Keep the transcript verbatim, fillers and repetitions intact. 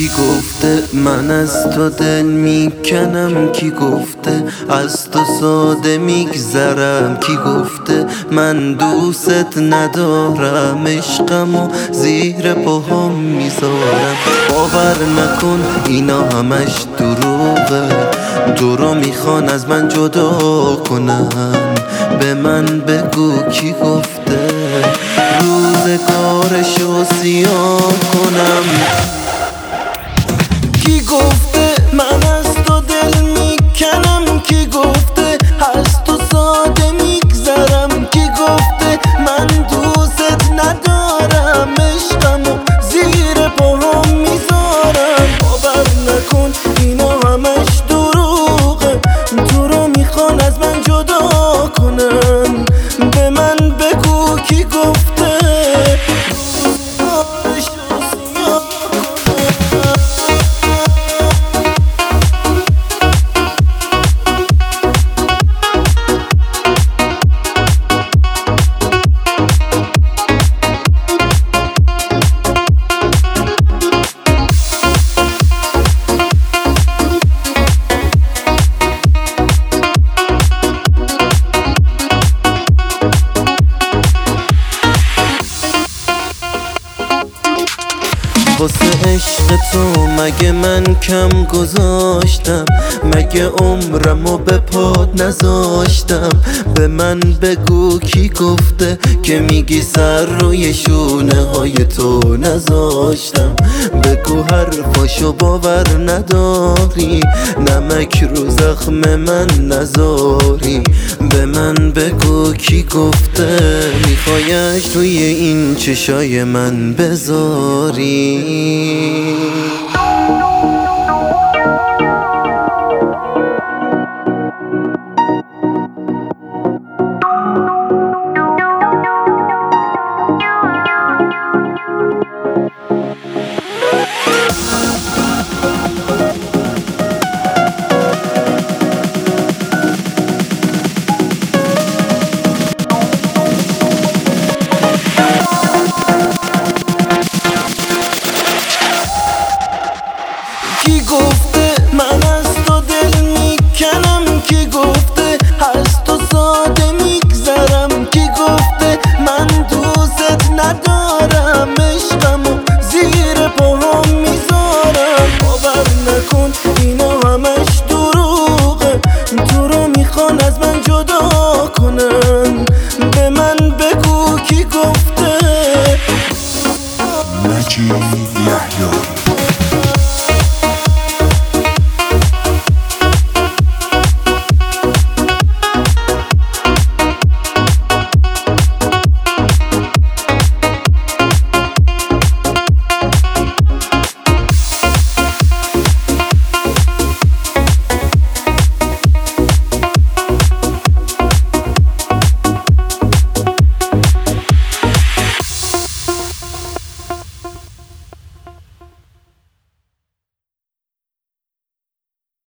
کی گفته من از تو دل میکنم؟ کی گفته از تو ساده میگذرم؟ کی گفته من دوست ندارم؟ عشقمو زیر پاهم میذارم. باور نکن اینا همش دروغه، تو رو میخوان از من جدا کنن. به من بگو کی گفته روزگارشو سیاه کنم؟ کی گفته من از تو دل میکنم؟ کی گفته از تو ساده میگذرم؟ کی گفته من دوست ندارم؟ عشقمو زیر پاهم میذارم. باور نکن اینا همش دروغه، تو رو میخوان از من جدا کنن. به من بگو کی گفته واسه عشق تو مگه من کم گذاشتم؟ مگه عمرمو به پات نذاشتم؟ به من بگو کی گفته که میگی سر روی شونه های تو نذاشتم؟ بگو حرفاشو باور نداری، نمک رو زخم من نذاری. به من بگو کی گفته میخوایش توی این چشای من بذاری؟ کی گفته من از تو دل میکنم؟ کی گفته از تو ساده میگذرم؟ کی گفته من دوست ندارم؟ عشقمو زیر پاهم میذارم. باور نکن اینا همش دروغه، تو رو میخوان از من جدا کنن. به من بگو کی گفته مجید یحیی